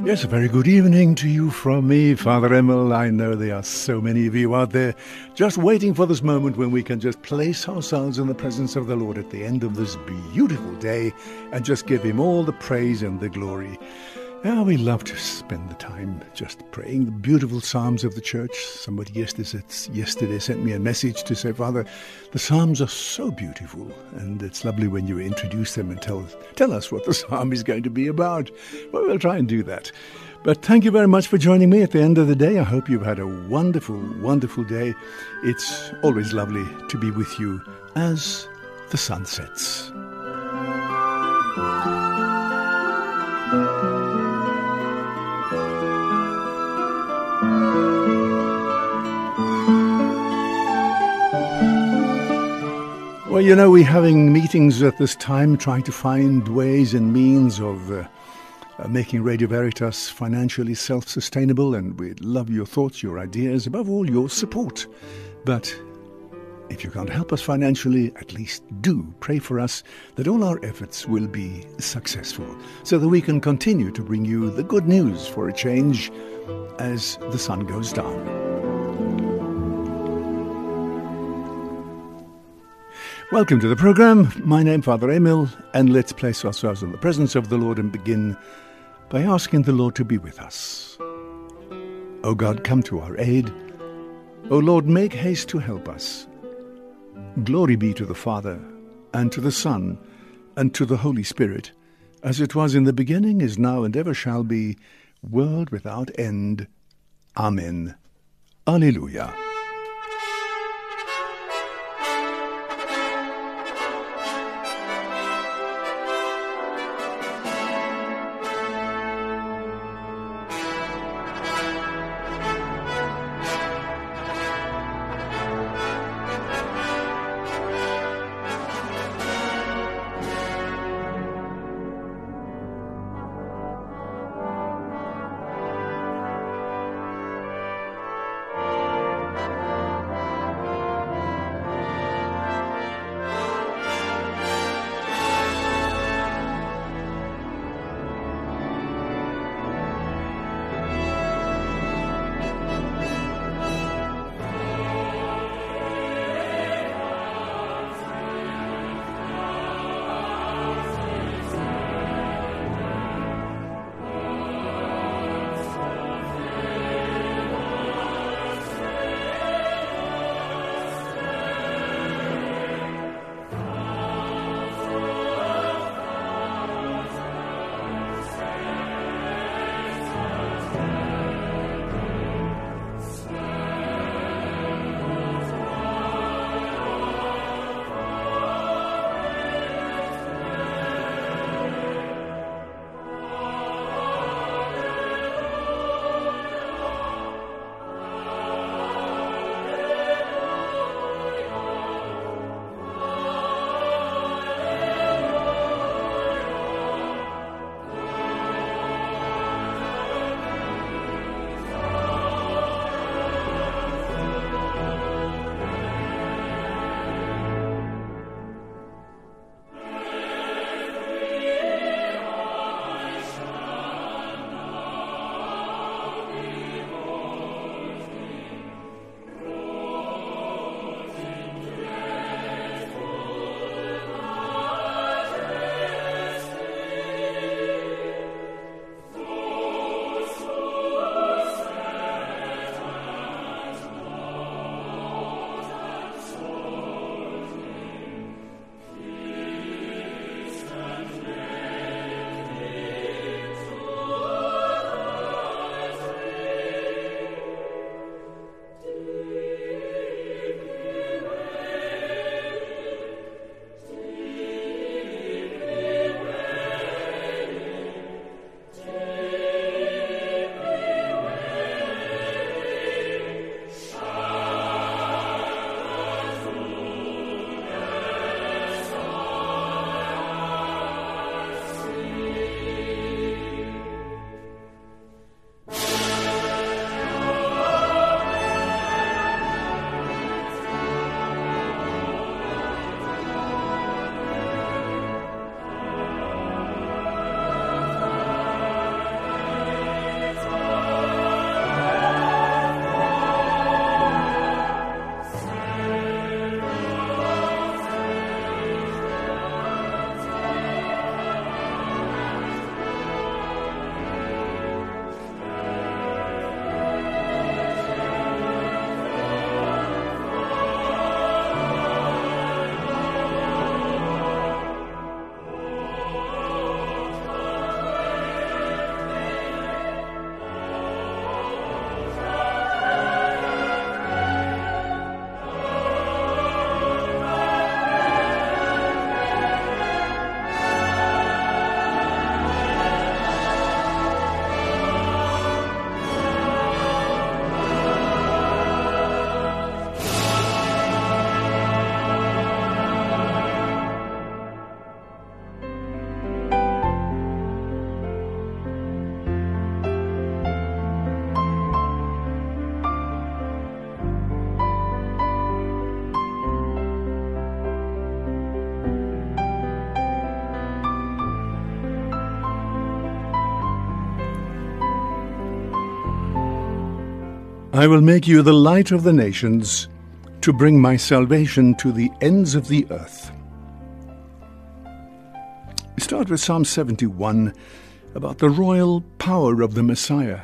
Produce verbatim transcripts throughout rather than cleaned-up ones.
Yes, a very good evening to you from me, Father Emil. I know there are so many of you out there just waiting for this moment when we can just place ourselves in the presence of the Lord at the end of this beautiful day and just give Him all the praise and the glory. Yeah, we love to spend the time just praying the beautiful Psalms of the church. Somebody yesterday, yesterday sent me a message to say, Father, the Psalms are so beautiful, and it's lovely when you introduce them and tell, tell us what the Psalm is going to be about. Well, we'll try and do that. But thank you very much for joining me at the end of the day. I hope you've had a wonderful, wonderful day. It's always lovely to be with you as the sun sets. Well, you know, we're having meetings at this time trying to find ways and means of uh, uh, making Radio Veritas financially self-sustainable, and we'd love your thoughts, your ideas, above all, your support. But if you can't help us financially, at least do pray for us that all our efforts will be successful, so that we can continue to bring you the good news for a change as the sun goes down. Welcome to the program. My name, Father Emil, and let's place ourselves in the presence of the Lord and begin by asking the Lord to be with us. O God, come to our aid. O Lord, make haste to help us. Glory be to the Father, and to the Son, and to the Holy Spirit, as it was in the beginning, is now, and ever shall be, world without end. Amen. Alleluia. I will make you the light of the nations, to bring my salvation to the ends of the earth. We start with Psalm seventy-one, about the royal power of the Messiah.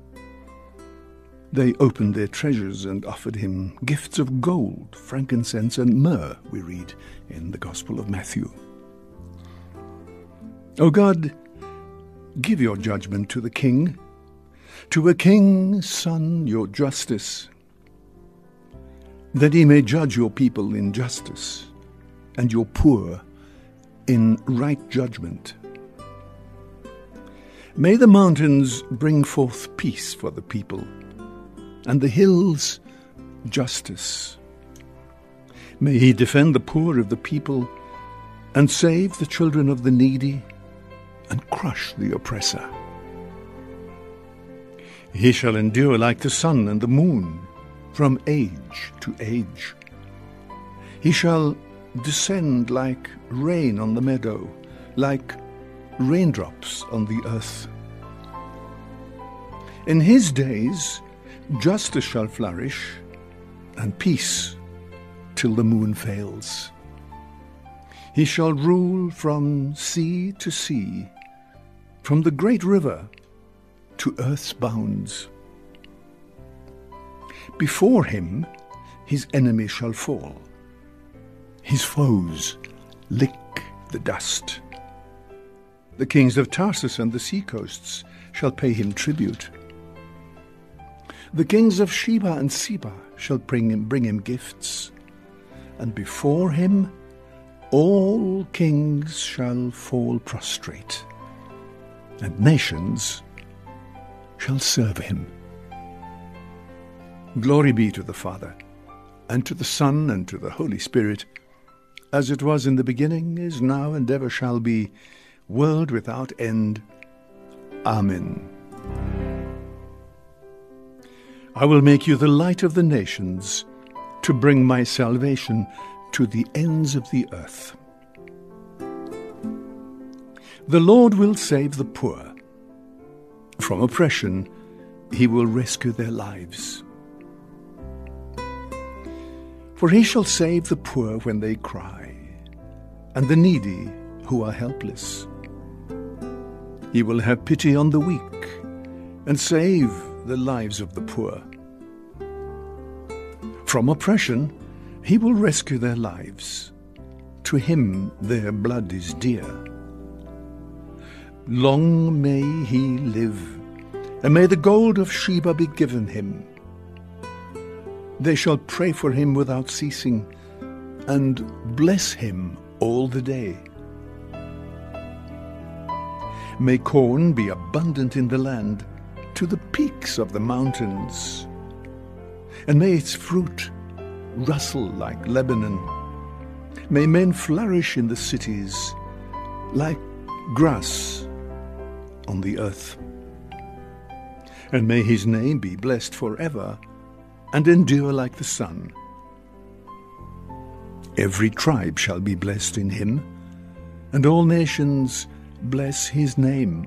They opened their treasures and offered him gifts of gold, frankincense, and myrrh, we read in the Gospel of Matthew. O God, give your judgment to the king, to a king's son your justice, that he may judge your people in justice, and your poor in right judgment. May the mountains bring forth peace for the people, and the hills justice. May he defend the poor of the people, and save the children of the needy, and crush the oppressor. He shall endure like the sun and the moon, from age to age. He shall descend like rain on the meadow, like raindrops on the earth. In his days justice shall flourish, and peace till the moon fails. He shall rule from sea to sea, from the great river to earth's bounds. Before him his enemies shall fall. His foes lick the dust. The kings of Tarsus and the seacoasts shall pay him tribute. The kings of Sheba and Seba shall bring him, bring him gifts, and before him all kings shall fall prostrate, and nations shall serve him. Glory be to the Father, and to the Son, and to the Holy Spirit, as it was in the beginning, is now, and ever shall be, world without end. Amen. I will make you the light of the nations, to bring my salvation to the ends of the earth. The Lord will save the poor. From oppression, he will rescue their lives. For he shall save the poor when they cry, and the needy who are helpless. He will have pity on the weak, and save the lives of the poor. From oppression, he will rescue their lives. To him their blood is dear. Long may he live, and may the gold of Sheba be given him. They shall pray for him without ceasing, and bless him all the day. May corn be abundant in the land, to the peaks of the mountains, and may its fruit rustle like Lebanon. May men flourish in the cities like grass on the earth. And may his name be blessed forever, and endure like the sun. Every tribe shall be blessed in him, and all nations bless his name.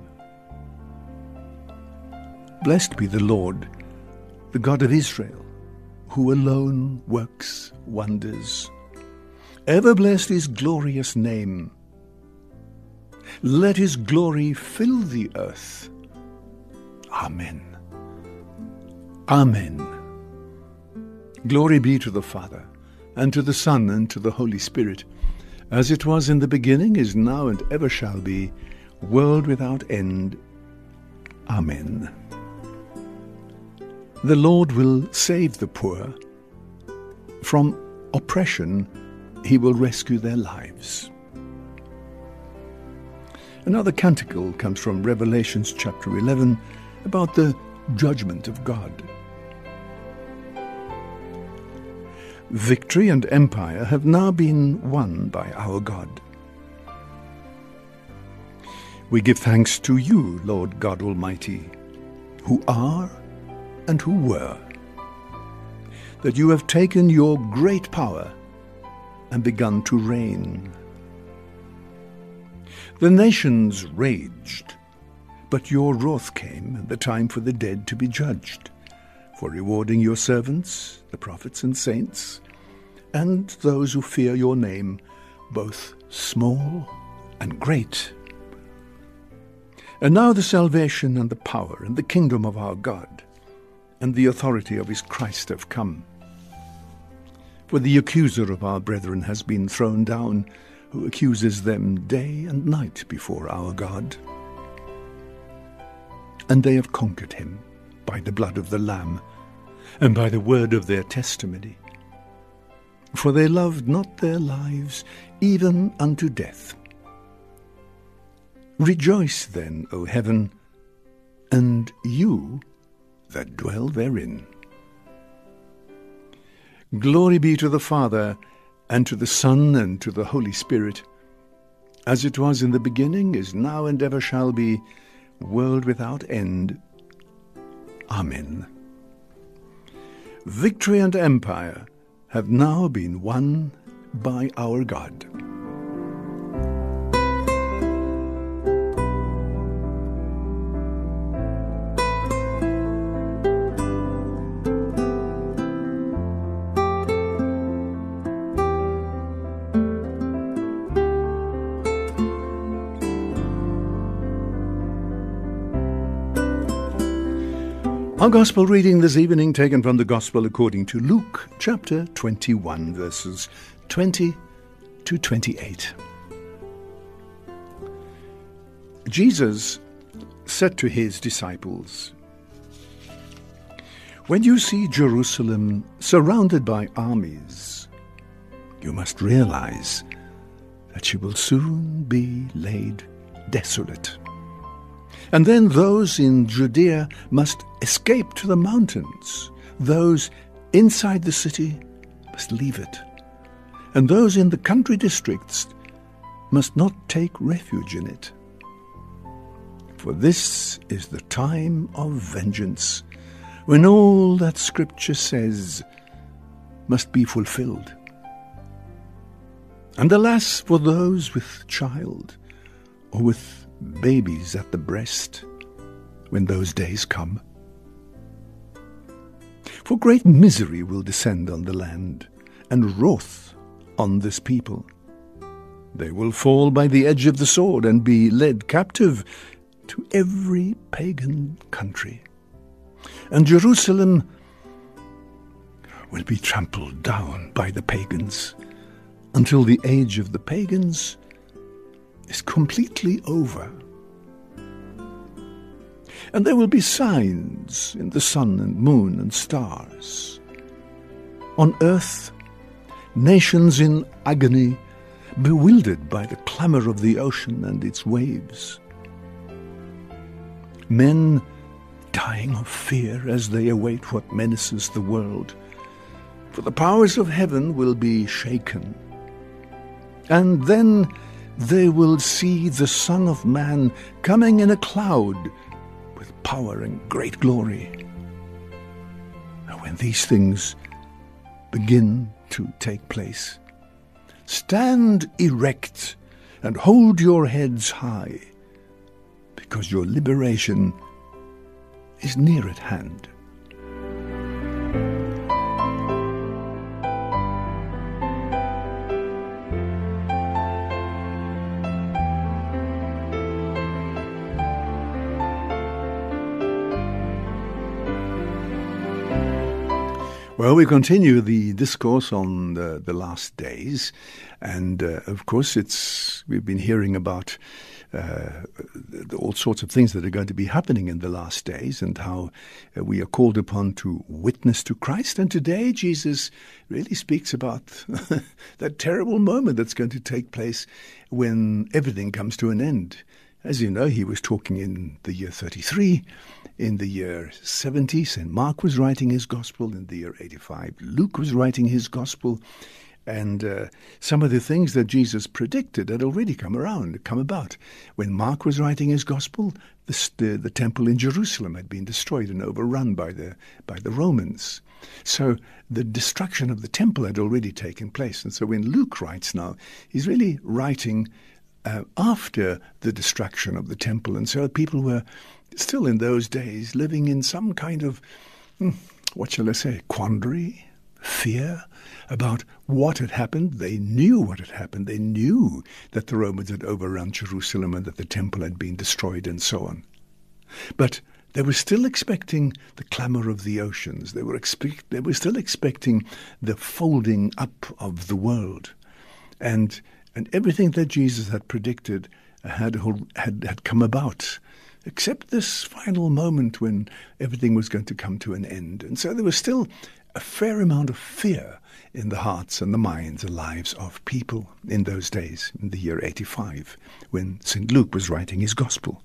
Blessed be the Lord, the God of Israel, who alone works wonders. Ever blessed his glorious name. Let his glory fill the earth. Amen. Amen. Glory be to the Father, and to the Son, and to the Holy Spirit, as it was in the beginning, is now, and ever shall be, world without end. Amen. The Lord will save the poor. From oppression, he will rescue their lives. Another canticle comes from Revelation chapter eleven, about the judgment of God. Victory and empire have now been won by our God. We give thanks to you, Lord God Almighty, who are and who were, that you have taken your great power and begun to reign. The nations raged, but your wrath came, and the time for the dead to be judged. for rewarding your servants, the prophets and saints, and those who fear your name, both small and great. And now the salvation and the power and the kingdom of our God and the authority of his Christ have come. For the accuser of our brethren has been thrown down, who accuses them day and night before our God. And they have conquered him by the blood of the Lamb and by the word of their testimony. For they loved not their lives even unto death. Rejoice then, O heaven, and you that dwell therein. Glory be to the Father, and to the Son, and to the Holy Spirit, as it was in the beginning, is now, and ever shall be, world without end. Amen. Victory and empire have now been won by our God. Our Gospel reading this evening taken from the Gospel according to Luke, chapter twenty-one, verses twenty to twenty-eight. Jesus said to his disciples, "When you see Jerusalem surrounded by armies, you must realize that she will soon be laid desolate. And then those in Judea must escape to the mountains. Those inside the city must leave it. And those in the country districts must not take refuge in it. For this is the time of vengeance, when all that Scripture says must be fulfilled. And alas for those with child, or with babies at the breast, when those days come. For great misery will descend on the land, and wrath on this people. They will fall by the edge of the sword, and be led captive to every pagan country. And Jerusalem will be trampled down by the pagans, until the age of the pagans is completely over. And there will be signs in the sun and moon and stars. On earth, nations in agony, bewildered by the clamor of the ocean and its waves. Men dying of fear as they await what menaces the world. For the powers of heaven will be shaken. And then they will see the Son of Man coming in a cloud with power and great glory. And when these things begin to take place, stand erect and hold your heads high, because your liberation is near at hand." Well, we continue the discourse on the, the last days, and uh, of course it's we've been hearing about uh, all sorts of things that are going to be happening in the last days, and how uh, we are called upon to witness to Christ. And today Jesus really speaks about that terrible moment that's going to take place when everything comes to an end. As you know, he was talking in the year thirty-three. In the year seventy, Saint Mark was writing his gospel. In the year eighty-five, Luke was writing his gospel. And uh, some of the things that Jesus predicted had already come around, come about. When Mark was writing his gospel, the, the, the temple in Jerusalem had been destroyed and overrun by the, by the Romans. So the destruction of the temple had already taken place. And so when Luke writes now, he's really writing uh, after the destruction of the temple. And so people were still in those days living in some kind of what shall I say, quandary, fear about what had happened. They knew what had happened. They knew that the Romans had overrun Jerusalem and that the temple had been destroyed and so on. But they were still expecting the clamor of the oceans. They were, expect, they were still expecting the folding up of the world. And, and everything that Jesus had predicted had, had, had come about, except this final moment when everything was going to come to an end. And so there was still a fair amount of fear in the hearts and the minds and lives of people in those days, in the year eighty-five, when Saint Luke was writing his gospel.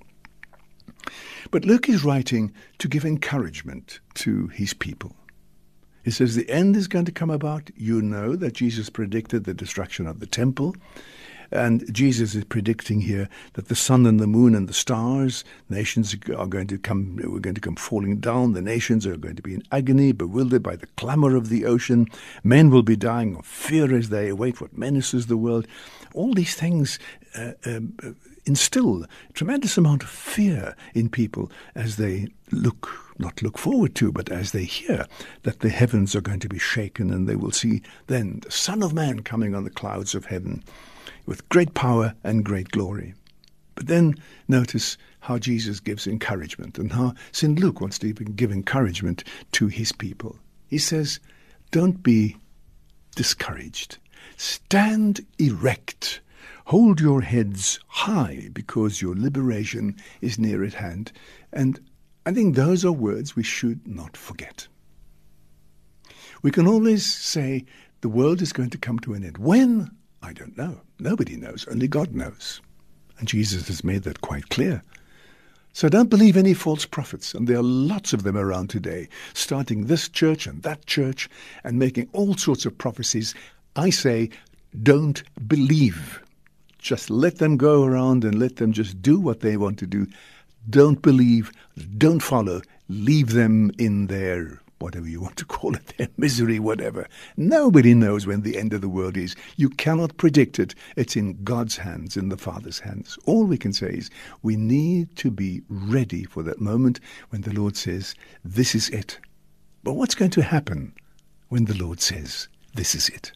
But Luke is writing to give encouragement to his people. He says the end is going to come about. You know that Jesus predicted the destruction of the temple. And Jesus is predicting here that the sun and the moon and the stars, nations are going to come, we're going to come falling down. The nations are going to be in agony, bewildered by the clamor of the ocean. Men will be dying of fear as they await what menaces the world. All these things uh, um, instill a tremendous amount of fear in people as they look, not look forward to, but as they hear that the heavens are going to be shaken, and they will see then the Son of Man coming on the clouds of heaven with great power and great glory. But then notice how Jesus gives encouragement and how Saint Luke wants to even give encouragement to his people. He says, don't be discouraged. Stand erect. Hold your heads high, because your liberation is near at hand. And I think those are words we should not forget. We can always say the world is going to come to an end. When? I don't know. Nobody knows. Only God knows. And Jesus has made that quite clear. So don't believe any false prophets. And there are lots of them around today, starting this church and that church and making all sorts of prophecies. I say, don't believe. Just let them go around and let them just do what they want to do. Don't believe. Don't follow. Leave them in their whatever you want to call it, their misery, whatever. Nobody knows when the end of the world is. You cannot predict it. It's in God's hands, in the Father's hands. All we can say is we need to be ready for that moment when the Lord says, this is it. But what's going to happen when the Lord says, this is it?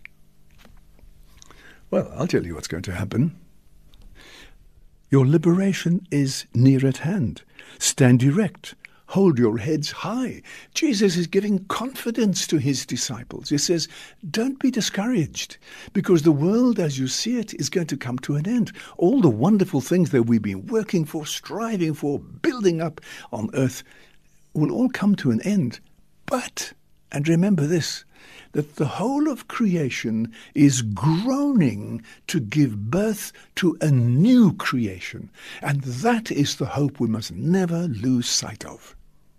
Well, I'll tell you what's going to happen. Your liberation is near at hand. Stand erect. Hold your heads high. Jesus is giving confidence to his disciples. He says, don't be discouraged, because the world as you see it is going to come to an end. All the wonderful things that we've been working for, striving for, building up on earth will all come to an end. But, and remember this, that the whole of creation is groaning to give birth to a new creation. And that is the hope we must never lose sight of.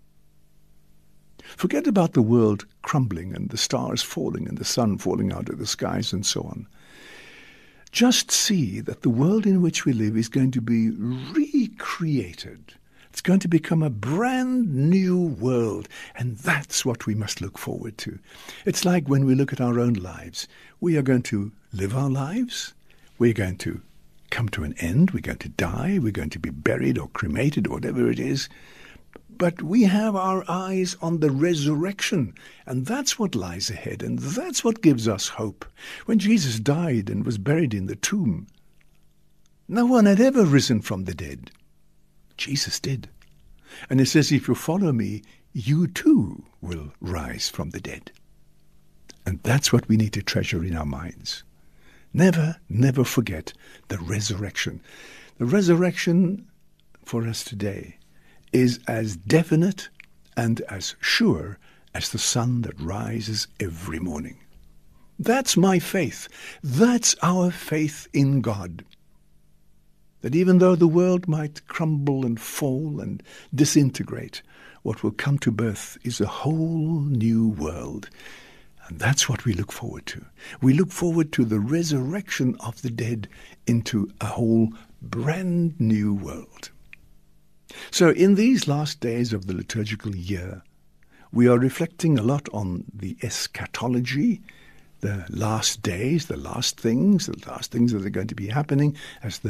Forget about the world crumbling and the stars falling and the sun falling out of the skies and so on. Just see that the world in which we live is going to be recreated. It's going to become a brand new world, and that's what we must look forward to. It's like when we look at our own lives. We are going to live our lives. We're going to come to an end. We're going to die. We're going to be buried or cremated or whatever it is. But we have our eyes on the resurrection, and that's what lies ahead, and that's what gives us hope. When Jesus died and was buried in the tomb, no one had ever risen from the dead. Jesus did. And it says, if you follow me, you too will rise from the dead. And that's what we need to treasure in our minds. Never, never forget the resurrection. The resurrection for us today is as definite and as sure as the sun that rises every morning. That's my faith. That's our faith in God. That even though the world might crumble and fall and disintegrate, what will come to birth is a whole new world. And that's what we look forward to. We look forward to the resurrection of the dead into a whole brand new world. So in these last days of the liturgical year, we are reflecting a lot on the eschatology, the last days, the last things, the last things that are going to be happening as the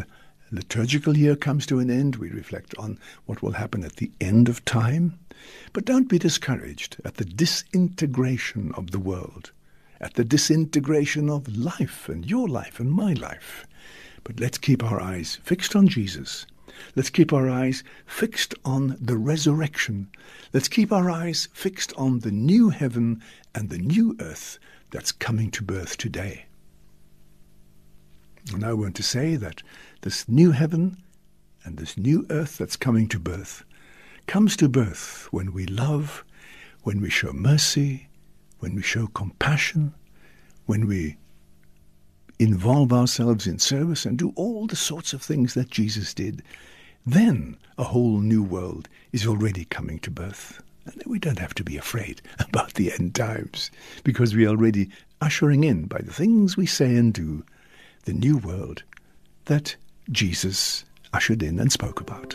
liturgical year comes to an end, we reflect on what will happen at the end of time. But don't be discouraged at the disintegration of the world, at the disintegration of life and your life and my life. But let's keep our eyes fixed on Jesus. Let's keep our eyes fixed on the resurrection. Let's keep our eyes fixed on the new heaven and the new earth that's coming to birth today. And I want to say that this new heaven and this new earth that's coming to birth comes to birth when we love, when we show mercy, when we show compassion, when we involve ourselves in service and do all the sorts of things that Jesus did. Then a whole new world is already coming to birth. And we don't have to be afraid about the end times, because we are already ushering in, by the things we say and do, the new world that Jesus ushered in and spoke about.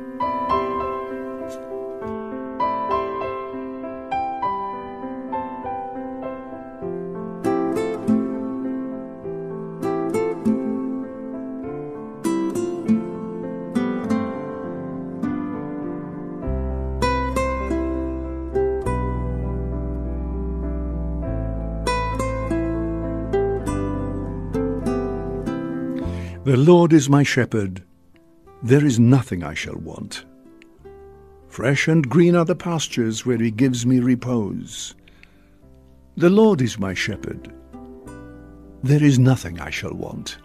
The Lord is my shepherd, there is nothing I shall want. Fresh and green are the pastures where he gives me repose. The Lord is my shepherd, there is nothing I shall want.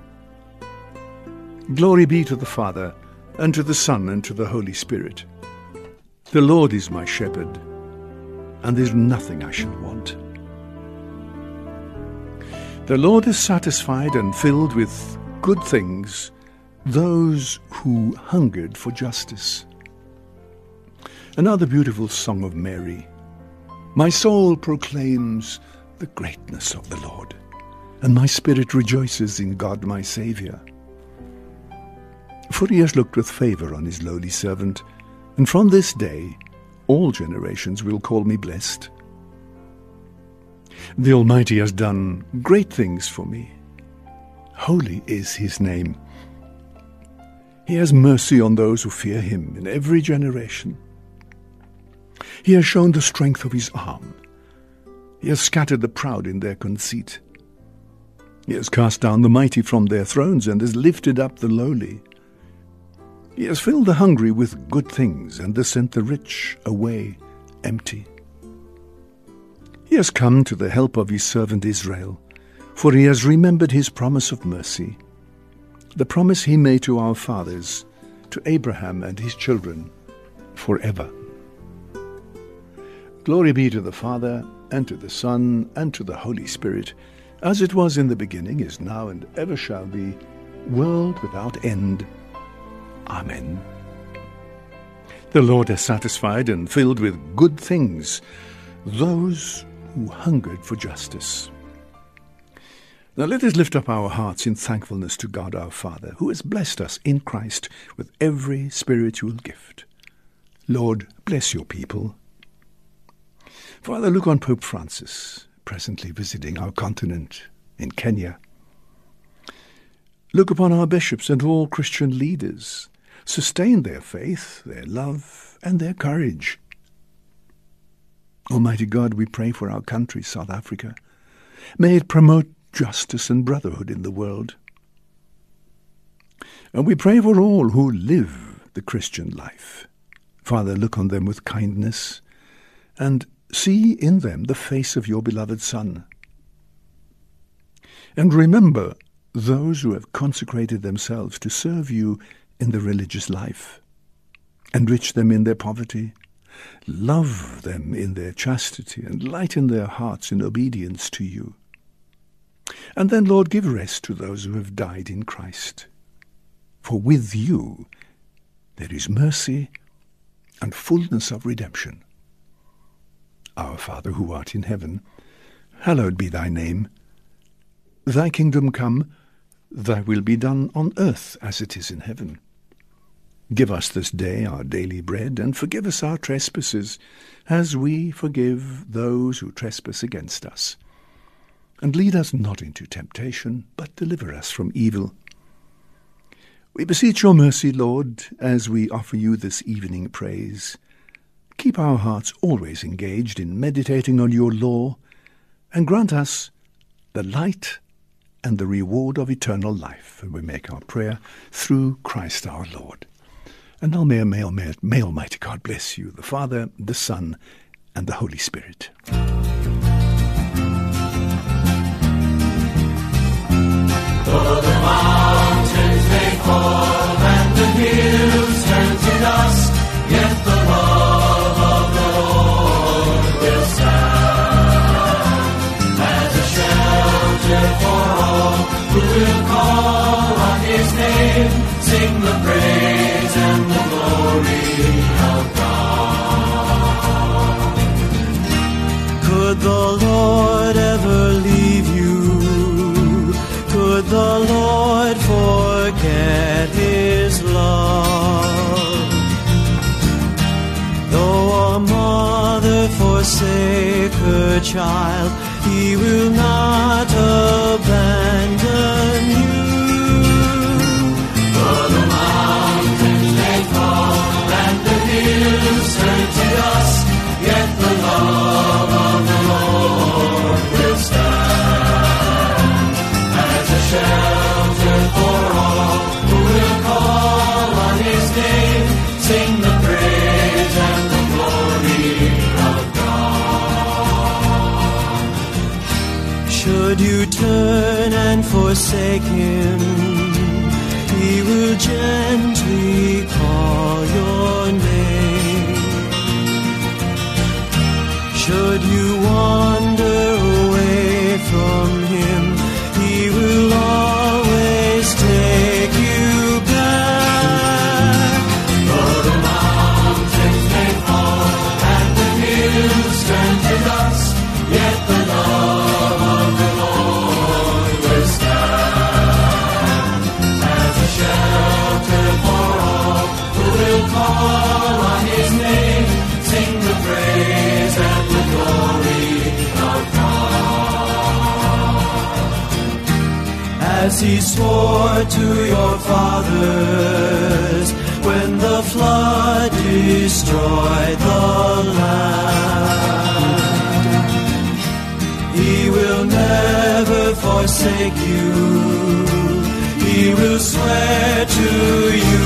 Glory be to the Father, and to the Son, and to the Holy Spirit. The Lord is my shepherd, and there is nothing I shall want. The Lord is satisfied and filled with good things those who hungered for justice. Another beautiful song of Mary. My soul proclaims the greatness of the Lord, and my spirit rejoices in God my Saviour. For he has looked with favour on his lowly servant, and from this day all generations will call me blessed. The Almighty has done great things for me. Holy is his name. He has mercy on those who fear him in every generation. He has shown the strength of his arm. He has scattered the proud in their conceit. He has cast down the mighty from their thrones and has lifted up the lowly. He has filled the hungry with good things and has sent the rich away empty. He has come to the help of his servant Israel, for he has remembered his promise of mercy, the promise he made to our fathers, to Abraham and his children, forever. Glory be to the Father, and to the Son, and to the Holy Spirit, as it was in the beginning, is now, and ever shall be, world without end. Amen. The Lord has satisfied and filled with good things those who hungered for justice. Now let us lift up our hearts in thankfulness to God our Father, who has blessed us in Christ with every spiritual gift. Lord, bless your people. Father, look on Pope Francis, presently visiting our continent in Kenya. Look upon our bishops and all Christian leaders. Sustain their faith, their love, and their courage. Almighty God, we pray for our country, South Africa. May it promote justice and brotherhood in the world. And we pray for all who live the Christian life. Father, look on them with kindness and see in them the face of your beloved Son. And remember those who have consecrated themselves to serve you in the religious life. Enrich them in their poverty. Love them in their chastity and lighten their hearts in obedience to you. And then, Lord, give rest to those who have died in Christ. For with you there is mercy and fullness of redemption. Our Father, who art in heaven, hallowed be thy name. Thy kingdom come, thy will be done on earth as it is in heaven. Give us this day our daily bread, and forgive us our trespasses, as we forgive those who trespass against us. And lead us not into temptation, but deliver us from evil. We beseech your mercy, Lord, as we offer you this evening praise. Keep our hearts always engaged in meditating on your law, and grant us the light and the reward of eternal life. And we make our prayer through Christ our Lord. And now may, may, may, may Almighty God bless you, the Father, the Son, and the Holy Spirit. Though the mountains may fall and the hills turn to dust, yet the love of the Lord will stand as a shelter for all who will call on his name, sing the praise and the glory of God. Could the Lord ever leave you? Could the Lord forget his love? Though a mother forsake her child, he will not abandon you. Though the mountains may fall and the hills turn to dust, yet the love of the Lord will stand as a shelter for all who will call on his name, sing the praise and the glory of God. Should you turn and forsake him, he will gently call your name. Should you wander away from him, he will always take you back. Though the mountains may fall and the hills turn to dust, yet the love of the Lord will stand as a shelter for all who will call on his name, sing the praise and the glory of God. As he swore to your fathers when the flood destroyed the land, he will never forsake you. He will swear to you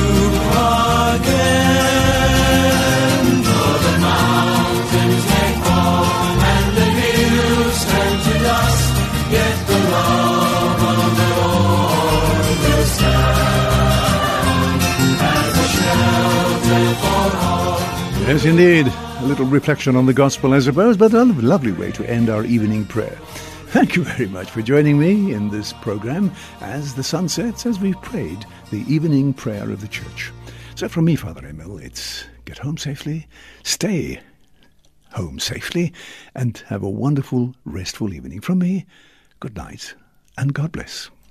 again. Though the mountains may fall and the hills turn to dust, yet the love of the Lord will stand as a shelter for all. Yes, indeed. A little reflection on the gospel, I suppose, but a lovely way to end our evening prayer. Thank you very much for joining me in this program as the sun sets, as we've prayed the evening prayer of the church. So from me, Father Emil, it's get home safely, stay home safely, and have a wonderful, restful evening. From me, good night and God bless.